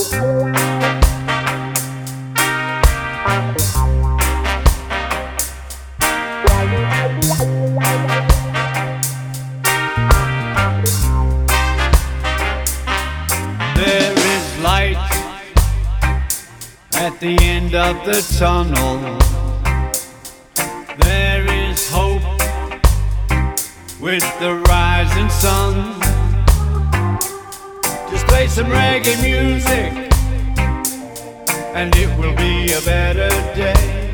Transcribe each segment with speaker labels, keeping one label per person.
Speaker 1: There is light at the end of the tunnel. There is hope with the rising sun. Just play some reggae music and it will be a better day.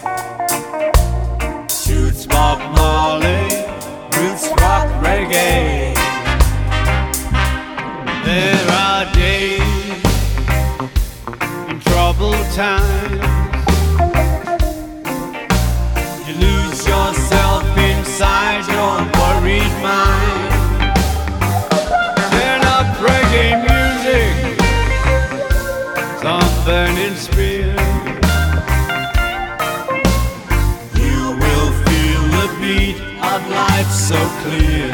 Speaker 1: Shoots Bob Marley, roots rock reggae. There are days in troubled times, you lose yourself inside your worried mind. Turn up reggae music, some burning spear. You will feel the beat of life so clear.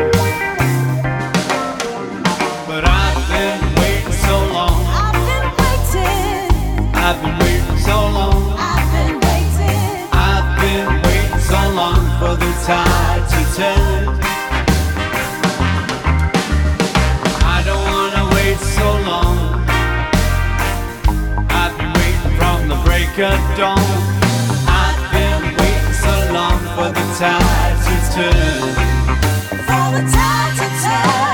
Speaker 1: But I've been waiting so long. I've been waiting so long. I've been waiting so long for the tide to turn. I don't wanna wait so long. I've been waiting from the break of dawn. I've been waiting so long for the tide to turn. For the tide to turn.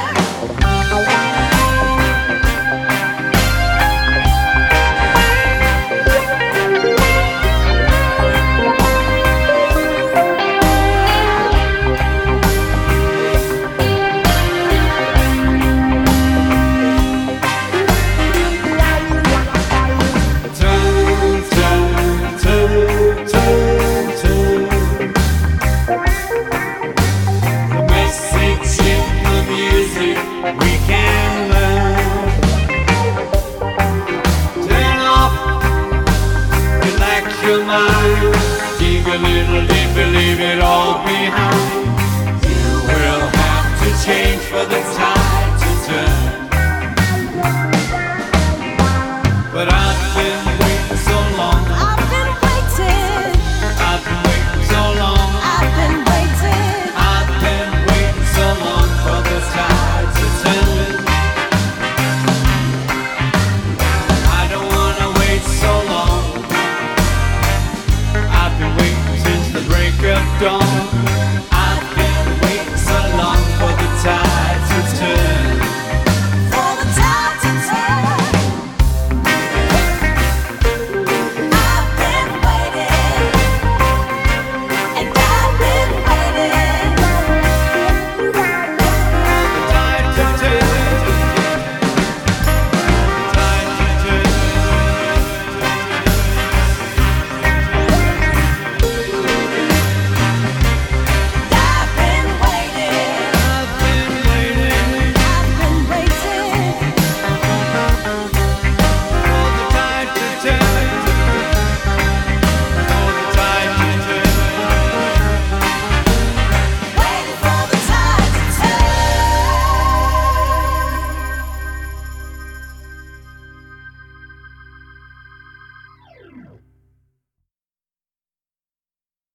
Speaker 1: Dig a little deep and leave it all behind. You will have to change for the time.